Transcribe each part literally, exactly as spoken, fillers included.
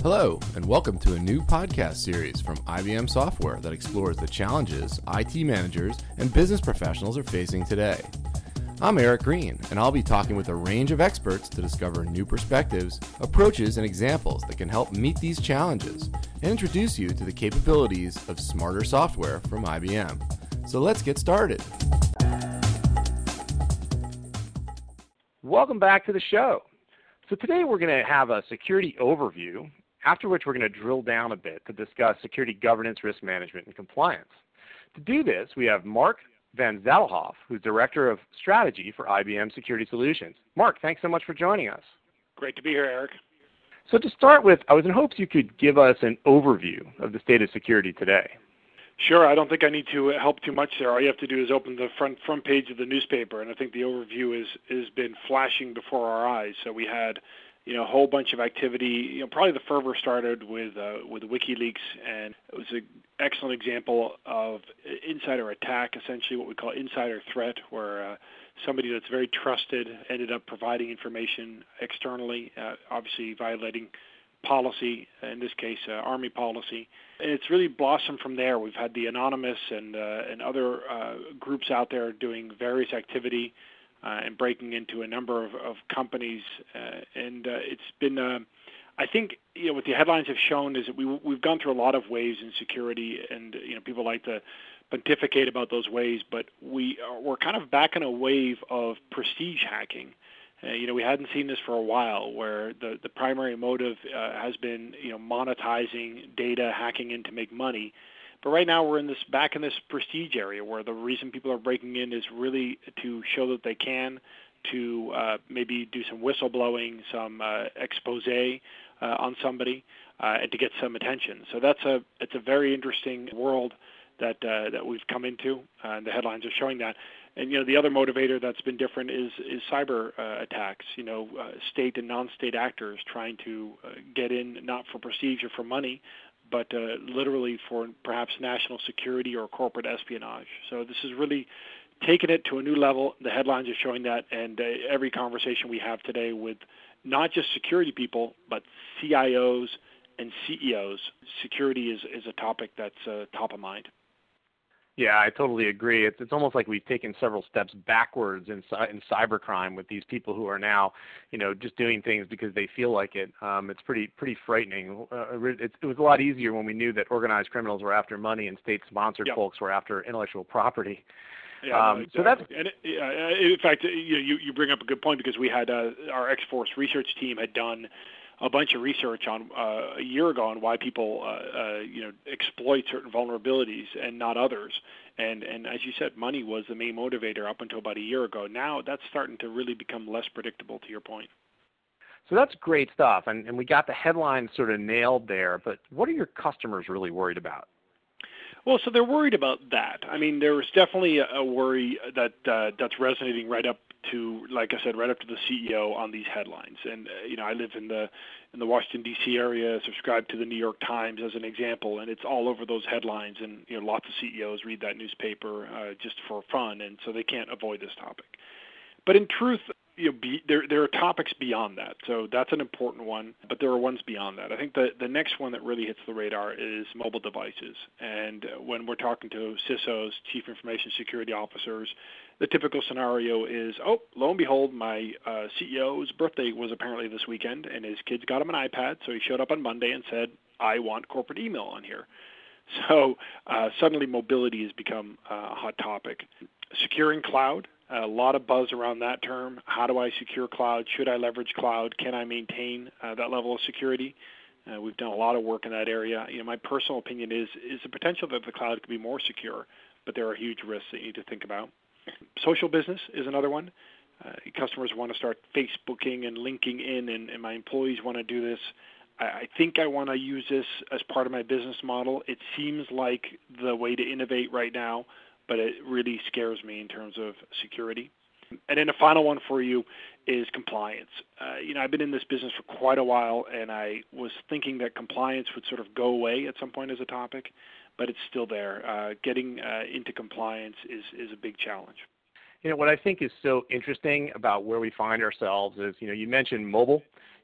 Hello, and welcome to a new podcast series from I B M Software that explores the challenges I T managers and business professionals are facing today. I'm Eric Green, and I'll be talking with a range of experts to discover new perspectives, approaches, and examples that can help meet these challenges and introduce you to the capabilities of smarter software from I B M. So let's get started. Welcome back to the show. So today we're going to have a security overview, after which we're going to drill down a bit to discuss security governance, risk management, and compliance. To do this, we have Mark Van Zadelhoff, who's Director of Strategy for I B M Security Solutions. Mark, thanks so much for joining us. Great to be here, Eric. So to start with, I was in hopes you could give us an overview of the state of security today. Sure. I don't think I need to help too much there. All you have to do is open the front front page of the newspaper, and I think the overview is has been flashing before our eyes. So we had, you know, a whole bunch of activity. You know, probably the fervor started with uh, with WikiLeaks, and it was an excellent example of insider attack, essentially what we call insider threat, where uh, somebody that's very trusted ended up providing information externally, uh, obviously violating policy, in this case, uh, Army policy. And it's really blossomed from there. We've had the Anonymous and uh, and other uh, groups out there doing various activity uh, and breaking into a number of, of companies. Uh, and uh, it's been, uh, I think, you know, what the headlines have shown is that we, we've gone through a lot of waves in security, and, you know, people like to pontificate about those waves, but we are, we're kind of back in a wave of prestige hacking. Uh, you know, we hadn't seen this for a while, where the, the primary motive uh, has been, you know, monetizing data, hacking in to make money. But right now we're in this back in this prestige area where the reason people are breaking in is really to show that they can, to uh, maybe do some whistleblowing, some uh, expose uh, on somebody, uh, and to get some attention. So that's a it's a very interesting world that uh, that we've come into, uh, and the headlines are showing that. And, you know, the other motivator that's been different is is cyber uh, attacks, you know, uh, state and non-state actors trying to uh, get in not for prestige or for money, but uh, literally for perhaps national security or corporate espionage. So this is really taking it to a new level. The headlines are showing that, and uh, every conversation we have today with not just security people, but C I Os and C E Os, security is, is a topic that's uh, top of mind. Yeah, I totally agree. It's it's almost like we've taken several steps backwards in in cybercrime with these people who are now, you know, just doing things because they feel like it. Um, it's pretty pretty frightening. Uh, it, it was a lot easier when we knew that organized criminals were after money and state-sponsored yep. folks were after intellectual property. Yeah, um, no, exactly. So that's and it, uh, in fact, you you you bring up a good point, because we had uh, our X-Force research team had done a bunch of research on uh, a year ago on why people, uh, uh, you know, exploit certain vulnerabilities and not others. And and as you said, money was the main motivator up until about a year ago. Now that's starting to really become less predictable, to your point. So that's great stuff, and, and we got the headlines sort of nailed there. But what are your customers really worried about? Well, so they're worried about that. I mean, there's definitely a, a worry that uh, that's resonating right up to, like I said, right up to the C E O on these headlines. And uh, you know, I live in the in the Washington D C area, subscribe to the New York Times as an example, and it's all over those headlines. And you know, lots of C E Os read that newspaper uh, just for fun, and so they can't avoid this topic. But in truth, you know, be, there there are topics beyond that. So that's an important one, but there are ones beyond that. I think the the next one that really hits the radar is mobile devices. And when we're talking to C I S Os, Chief Information Security Officers, the typical scenario is, oh, lo and behold, my uh, C E O's birthday was apparently this weekend, and his kids got him an iPad, so he showed up on Monday and said, I want corporate email on here. So uh, suddenly mobility has become uh, a hot topic. Securing cloud. A lot of buzz around that term. How do I secure cloud? Should I leverage cloud? Can I maintain uh, that level of security? Uh, we've done a lot of work in that area. You know, my personal opinion is is the potential that the cloud could be more secure, but there are huge risks that you need to think about. Social business is another one. Uh, customers want to start Facebooking and linking in, and, and my employees want to do this. I, I think I want to use this as part of my business model. It seems like the way to innovate right now, but it really scares me in terms of security. And then the final one for you is compliance. Uh, you know, I've been in this business for quite a while, and I was thinking that compliance would sort of go away at some point as a topic, but it's still there. Uh, getting uh, into compliance is, is a big challenge. You know, what I think is so interesting about where we find ourselves is, you know, you mentioned mobile,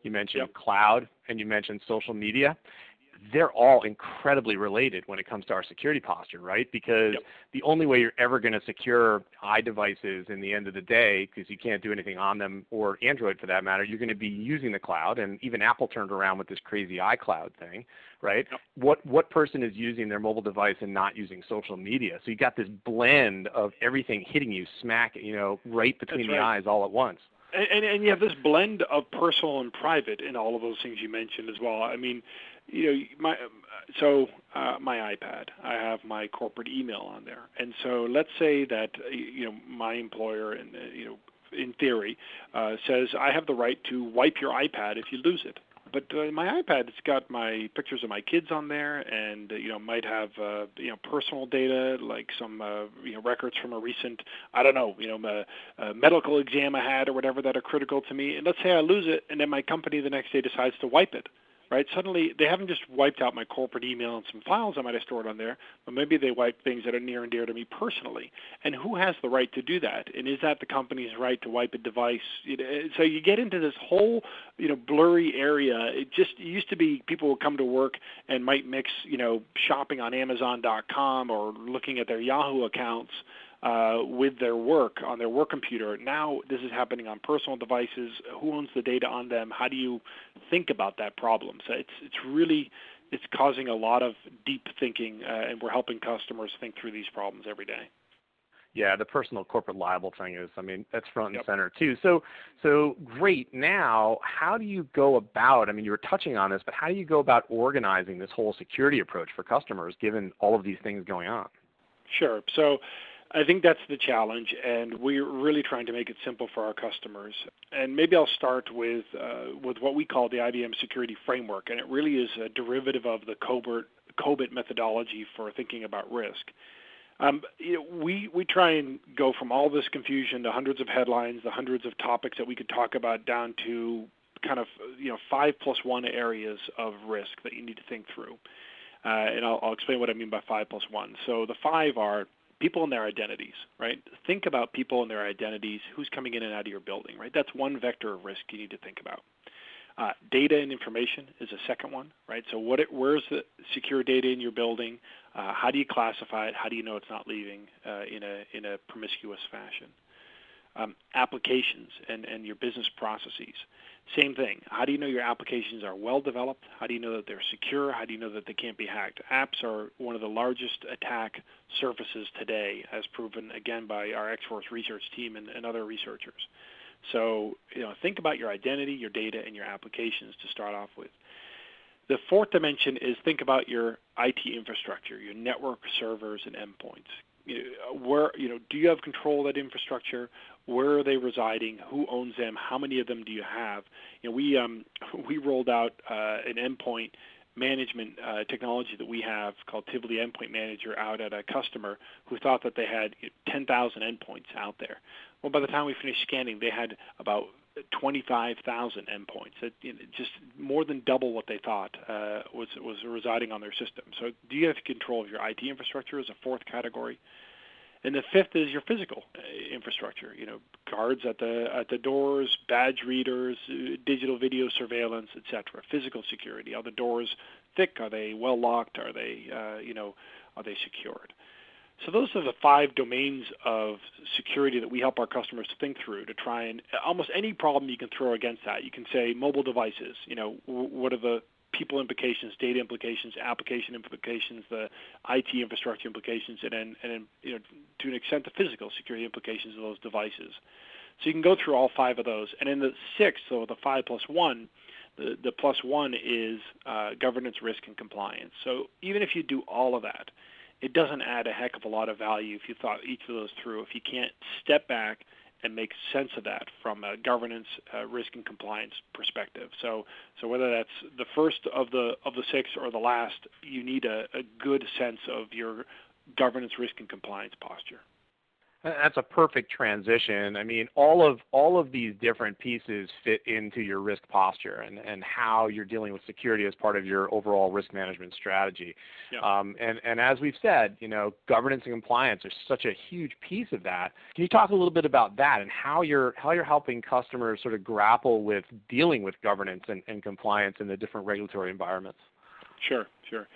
you mentioned Yep. cloud, and you mentioned social media. They're all incredibly related when it comes to our security posture, right? Because Yep. the only way you're ever going to secure iDevices in the end of the day, because you can't do anything on them, or Android for that matter, you're going to be using the cloud. And even Apple turned around with this crazy iCloud thing, right? Yep. What what person is using their mobile device and not using social media? So you got this blend of everything hitting you smack, you know, right between That's the right. eyes all at once. And, and, and you have this blend of personal and private in all of those things you mentioned as well. I mean, you know, my so uh, my iPad, I have my corporate email on there, and so let's say that you know my employer, and uh, you know, in theory, uh, says I have the right to wipe your iPad if you lose it. But uh, my iPad, it's got my pictures of my kids on there, and uh, you know, might have uh, you know personal data like some uh, you know records from a recent, I don't know, you know, a, a medical exam I had or whatever that are critical to me. And let's say I lose it, and then my company the next day decides to wipe it. Right? Suddenly, they haven't just wiped out my corporate email and some files I might have stored on there, but maybe they wiped things that are near and dear to me personally. And who has the right to do that? And is that the company's right to wipe a device? You know, so you get into this whole, you know, blurry area. It just it used to be people would come to work and might mix, you know, shopping on Amazon dot com or looking at their Yahoo accounts Uh, with their work on their work computer. Now this is happening on personal devices. Who owns the data on them? How do you think about that problem? So it's it's really it's causing a lot of deep thinking, uh, and we're helping customers think through these problems every day. Yeah, the personal corporate liable thing is, I mean, that's front and Yep. center too. So, so great. Now, how do you go about, I mean, you were touching on this, but how do you go about organizing this whole security approach for customers given all of these things going on? Sure. So I think that's the challenge, and we're really trying to make it simple for our customers. And maybe I'll start with uh, with what we call the I B M Security Framework, and it really is a derivative of the COBIT, COBIT methodology for thinking about risk. Um, you know, we we try and go from all this confusion, the hundreds of headlines, the hundreds of topics that we could talk about, down to kind of you know five plus one areas of risk that you need to think through. Uh, and I'll, I'll explain what I mean by five plus one. So the five are people and their identities, right? Think about people and their identities, who's coming in and out of your building, right? That's one vector of risk you need to think about. Uh, data and information is a second one, right? So what? It, where's the secure data in your building? Uh, how do you classify it? How do you know it's not leaving uh, in a in a promiscuous fashion? Um, applications and, and your business processes. Same thing. How do you know your applications are well developed? How do you know that they're secure? How do you know that they can't be hacked? Apps are one of the largest attack surfaces today, as proven again by our X-Force research team and, and other researchers. So, you know, think about your identity, your data, and your applications to start off with. The fourth dimension is think about your I T infrastructure, your network, servers, and endpoints. You know, where, you know, do you have control of that infrastructure? Where are they residing? Who owns them? How many of them do you have? You know, we um, we rolled out uh, an endpoint management uh, technology that we have called Tivoli Endpoint Manager out at a customer who thought that they had ten thousand endpoints out there. Well, by the time we finished scanning, they had about twenty-five thousand endpoints. It, you know, just more than double what they thought uh, was was residing on their system. So, do you have control of your I T infrastructure as a fourth category? And the fifth is your physical infrastructure. You know, guards at the at the doors, badge readers, digital video surveillance, et cetera. Physical security. Are the doors thick? Are they well locked? Are they, uh, you know, are they secured? So those are the five domains of security that we help our customers to think through to try and almost any problem you can throw against that. You can say mobile devices. You know, what are the people implications, data implications, application implications, the I T infrastructure implications, and then, and then you know, to an extent, the physical security implications of those devices. So you can go through all five of those. And in the sixth, so the five plus one, the, the plus one is uh, governance, risk, and compliance. So even if you do all of that, it doesn't add a heck of a lot of value if you thought each of those through, if you can't step back and make sense of that from a governance, uh, risk, and compliance perspective. So, so whether that's the first of the of the six or the last, you need a, a good sense of your governance, risk, and compliance posture. That's a perfect transition. I mean, all of all of these different pieces fit into your risk posture and, and how you're dealing with security as part of your overall risk management strategy. Yeah. Um, and, and as we've said, you know, governance and compliance are such a huge piece of that. Can you talk a little bit about that and how you're how you're helping customers sort of grapple with dealing with governance and, and compliance in the different regulatory environments? Sure, sure.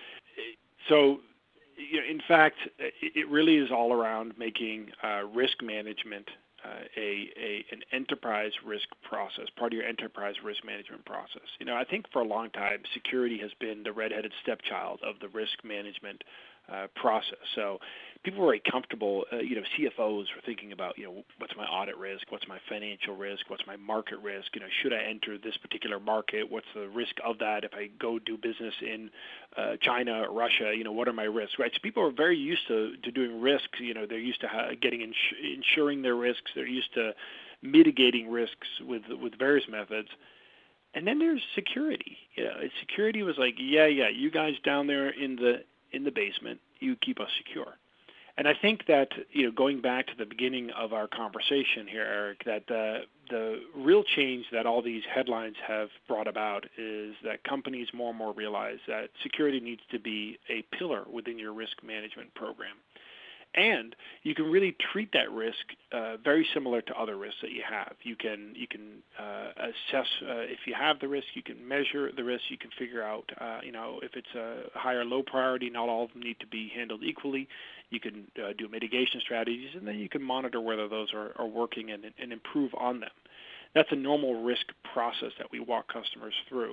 So, you know, in fact, it really is all around making uh, risk management uh, a, a an enterprise risk process, part of your enterprise risk management process. You know, I think for a long time, security has been the redheaded stepchild of the risk management uh, process. So people were very comfortable, uh, you know, C F Os were thinking about, you know, what's my audit risk, what's my financial risk, what's my market risk, you know, should I enter this particular market, what's the risk of that if I go do business in uh, China or Russia, you know, what are my risks, right? So people are very used to, to doing risks, you know, they're used to ha- getting ins- insuring their risks, they're used to mitigating risks with with various methods. And then there's security. You know, security was like, yeah, yeah, you guys down there in the in the basement, you keep us secure. And I think that, you know, going back to the beginning of our conversation here, Eric, that the the real change that all these headlines have brought about is that companies more and more realize that security needs to be a pillar within your risk management program. And you can really treat that risk uh, very similar to other risks that you have. You can you can uh, assess uh, if you have the risk. You can measure the risk. You can figure out uh, you know if it's a high or low priority. Not all of them need to be handled equally. You can uh, do mitigation strategies, and then you can monitor whether those are, are working and, and improve on them. That's a normal risk process that we walk customers through.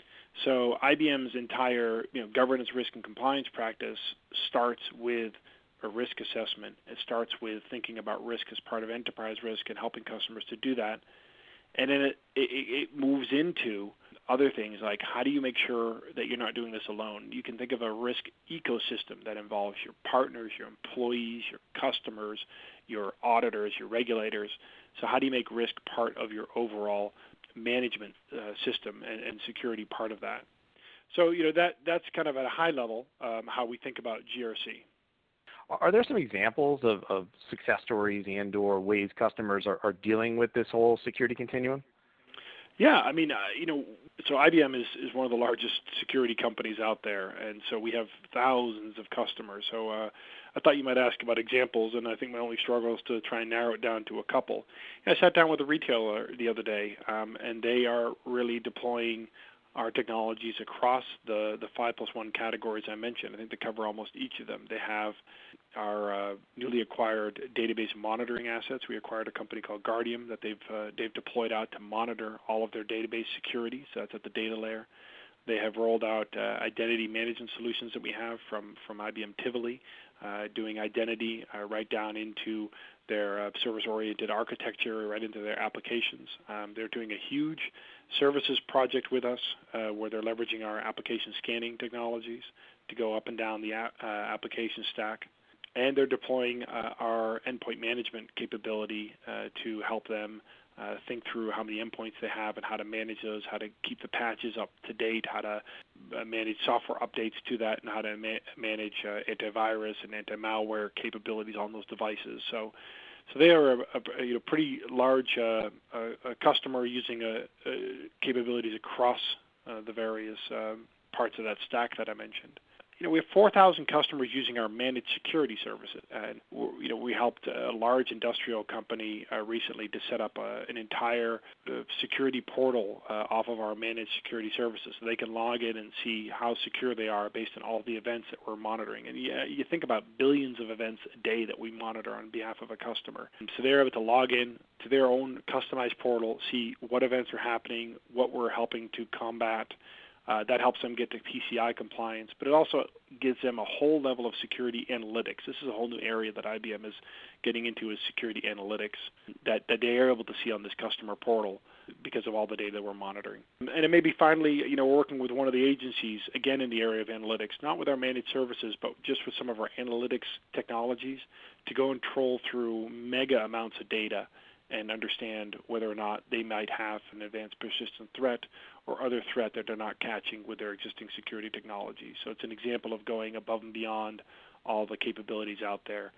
So I B M's entire you know governance, risk, and compliance practice starts with a risk assessment. It starts with thinking about risk as part of enterprise risk and helping customers to do that. And then it, it, it moves into other things like how do you make sure that you're not doing this alone? You can think of a risk ecosystem that involves your partners, your employees, your customers, your auditors, your regulators. So how do you make risk part of your overall management uh, system and, and security part of that? So, you know, that that's kind of at a high level um, how we think about G R C. Are there some examples of, of success stories and or ways customers are, are dealing with this whole security continuum? Yeah, I mean, uh, you know, so I B M is, is one of the largest security companies out there, and so we have thousands of customers. So uh, I thought you might ask about examples, and I think my only struggle is to try and narrow it down to a couple. I sat down with a retailer the other day, um, and they are really deploying our technologies across the, the five plus one categories I mentioned. I think they cover almost each of them. They have our uh, newly acquired database monitoring assets. We acquired a company called Guardium that they've uh, they've deployed out to monitor all of their database security. So that's at the data layer. They have rolled out uh, identity management solutions that we have from, from I B M Tivoli, uh, doing identity uh, right down into their uh, service-oriented architecture, right into their applications. Um, they're doing a huge services project with us uh, where they're leveraging our application scanning technologies to go up and down the app, uh, application stack. And they're deploying uh, our endpoint management capability uh, to help them uh, think through how many endpoints they have and how to manage those, how to keep the patches up to date, how to uh, manage software updates to that, and how to ma- manage uh, antivirus and anti-malware capabilities on those devices. So So they are a, a you know, pretty large uh, a, a customer using a, a capabilities across uh, the various um, parts of that stack that I mentioned. You know, we have four thousand customers using our managed security services, and you know, we helped a large industrial company uh, recently to set up a, an entire uh, security portal uh, off of our managed security services, so they can log in and see how secure they are based on all the events that we're monitoring. And you, you think about billions of events a day that we monitor on behalf of a customer, and so they're able to log in to their own customized portal, see what events are happening, what we're helping to combat. Uh, that helps them get to P C I compliance, but it also gives them a whole level of security analytics. This is a whole new area that I B M is getting into, is security analytics that, that they are able to see on this customer portal because of all the data we're monitoring. And it may be finally, you know, we're working with one of the agencies, again in the area of analytics, not with our managed services, but just with some of our analytics technologies to go and troll through mega amounts of data and understand whether or not they might have an advanced persistent threat or other threat that they're not catching with their existing security technology. So it's an example of going above and beyond all the capabilities out there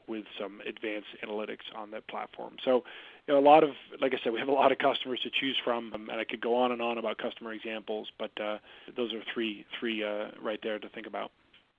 with some advanced analytics on that platform. So, you know, a lot of, like I said, we have a lot of customers to choose from, um, and I could go on and on about customer examples, but uh, those are three, three uh, right there to think about.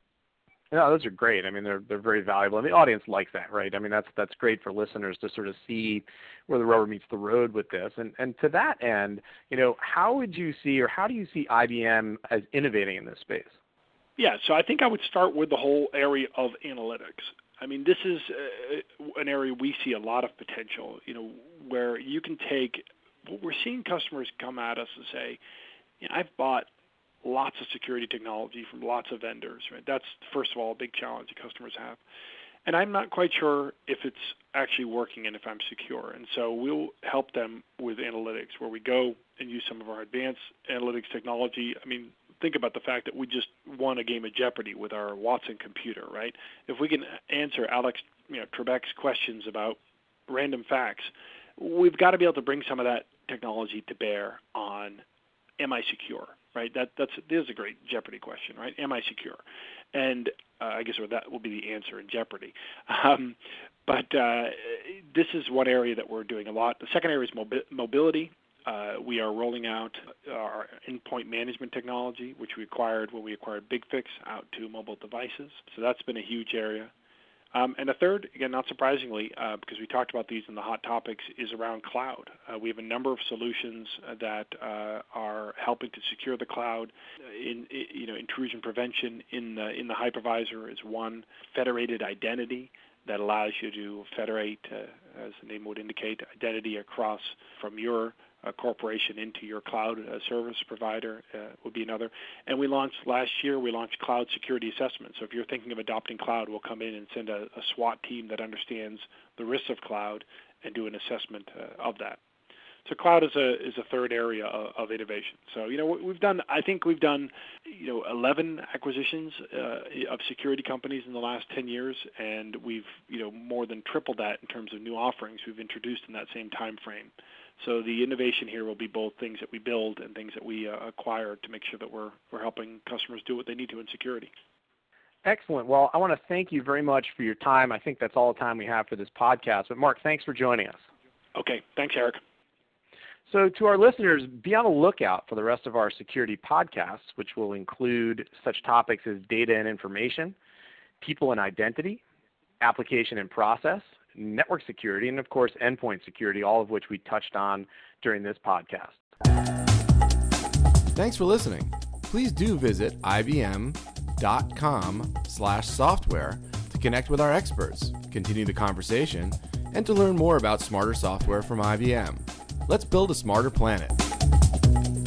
Yeah, those are great. I mean, they're they're very valuable, and the audience likes that, right? I mean, that's that's great for listeners to sort of see where the rubber meets the road with this. And and to that end, you know, how would you see, or how do you see I B M as innovating in this space? Yeah, so I think I would start with the whole area of analytics. I mean, this is uh, an area we see a lot of potential. You know, where you can take. We're seeing customers come at us and say, you know, I've bought lots of security technology from lots of vendors, right? That's, first of all, a big challenge that customers have. And I'm not quite sure if it's actually working and if I'm secure. And so we'll help them with analytics, where we go and use some of our advanced analytics technology. I mean, think about the fact that we just won a game of Jeopardy with our Watson computer, right? If we can answer Alex, you know, Trebek's questions about random facts, we've got to be able to bring some of that technology to bear on, am I secure? Right, that that's there's a great Jeopardy question, right? Am I secure? And uh, I guess that will be the answer in Jeopardy. Um, but uh, this is one area that we're doing a lot. The second area is mobi- mobility. Uh, we are rolling out our endpoint management technology, which we acquired when we acquired BigFix, out to mobile devices. So that's been a huge area. Um, and the third, again, not surprisingly, uh, because we talked about these in the hot topics, is around cloud. Uh, we have a number of solutions that uh, are helping to secure the cloud. In, in you know, intrusion prevention in the in the hypervisor is one. Federated identity that allows you to federate, uh, as the name would indicate, identity across from your Uh, corporation into your cloud uh, service provider uh, would be another. And we launched last year, we launched cloud security assessment. So if you're thinking of adopting cloud, we'll come in and send a, a SWAT team that understands the risks of cloud and do an assessment uh, of that. So cloud is a is a third area of, of innovation. So, you know, we've done, I think we've done, you know, eleven acquisitions uh, of security companies in the last ten years, and we've, you know, more than tripled that in terms of new offerings we've introduced in that same time frame. So the innovation here will be both things that we build and things that we uh, acquire to make sure that we're we're helping customers do what they need to in security. Excellent. Well, I want to thank you very much for your time. I think that's all the time we have for this podcast. But Mark, thanks for joining us. Okay. Thanks, Eric. So to our listeners, be on the lookout for the rest of our security podcasts, which will include such topics as data and information, people and identity, application and process, network security, and of course, endpoint security, all of which we touched on during this podcast. Thanks for listening. Please do visit I B M dot com slash software to connect with our experts, continue the conversation, and to learn more about smarter software from I B M. Let's build a smarter planet.